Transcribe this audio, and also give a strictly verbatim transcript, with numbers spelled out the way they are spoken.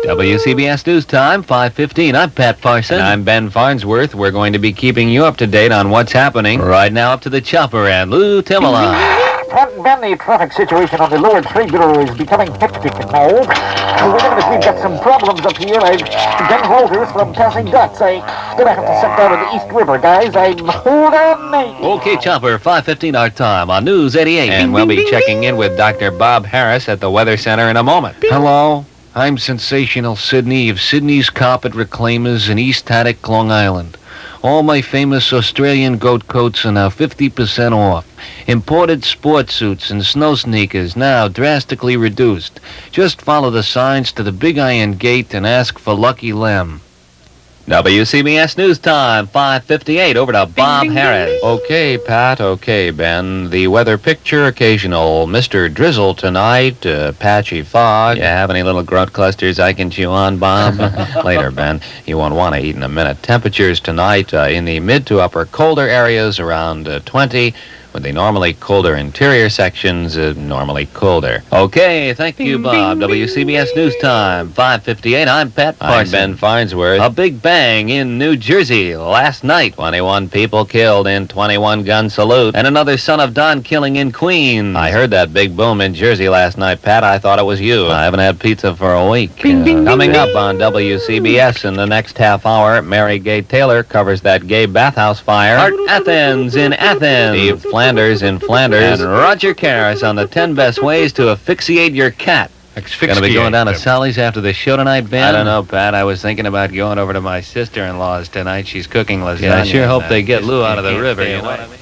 W C B S News Time, five fifteen. I'm Pat Parson. And I'm Ben Farnsworth. We're going to be keeping you up to date on what's happening. Right now up to the chopper and Lou Timala. Ben, the traffic situation on the lower trade bureau is becoming hectic now. Wait a minute, we've got some problems up here. I've Ben Walters from Passing Dots. I'm gonna have to set down to the East River, guys. I'm hold on, mate. Okay, chopper, five fifteen our time on News eighty-eight. And we'll be checking in with Doctor Bob Harris at the Weather Center in a moment. Hello, I'm Sensational Sydney of Sydney's Carpet Reclaimers in East Haddock, Long Island. All my famous Australian goat coats are now fifty percent off. Imported sports suits and snow sneakers now drastically reduced. Just follow the signs to the Big Iron Gate and ask for Lucky Lem. W C B S News Time, five fifty-eight. Over to Bob Harris. Okay, Pat. Okay, Ben. The weather picture, occasional Mister Drizzle tonight, uh, patchy fog. You have any little grout clusters I can chew on, Bob? Later, Ben. You won't want to eat in a minute. Temperatures tonight uh, in the mid to upper colder areas around uh, twenty. With the normally colder interior sections, uh, normally colder. Okay, thank you, Bob. W C B S News Time, five fifty-eight. I'm Pat Parson. I'm Ben Farnsworth. A big bang in New Jersey last night. twenty-one people killed in twenty-one gun salute. And another son of Don killing in Queens. I heard that big boom in Jersey last night, Pat. I thought it was you. I haven't had pizza for a week. Uh, coming up on W C B S in the next half hour, Mary Gay Taylor covers that gay bathhouse fire. Art Athens in Athens. Steve Flanders in Flanders. And Roger Karras on the ten best ways to asphyxiate your cat. Asphyxiate. Gonna be going down to Sally's after the show tonight, Ben? I don't know, Pat. I was thinking about going over to my sister-in-law's tonight. She's cooking lasagna. Yeah, I sure hope and, uh, they get Lou out of the can't river, stay you know away. what I mean?